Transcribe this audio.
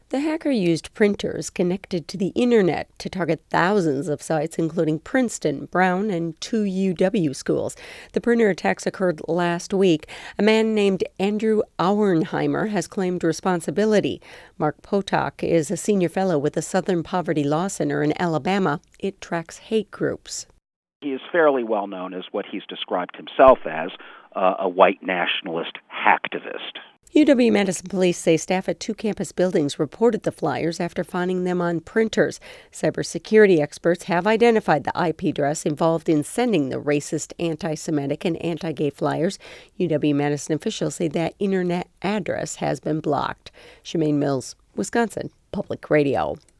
The hacker used printers connected to the internet to target thousands of sites, including Princeton, Brown, and two UW schools. The printer attacks occurred last week. A man named Andrew Auernheimer has claimed responsibility. Mark Potok is a senior fellow with the Southern Poverty Law Center in Alabama. It tracks hate groups. He is fairly well known as what he's described himself as, a white nationalist hacktivist. UW-Madison police say staff at two campus buildings reported the flyers after finding them on printers. Cybersecurity experts have identified the IP address involved in sending the racist, anti-Semitic, and anti-gay flyers. UW-Madison officials say that internet address has been blocked. Shemaine Mills, Wisconsin Public Radio.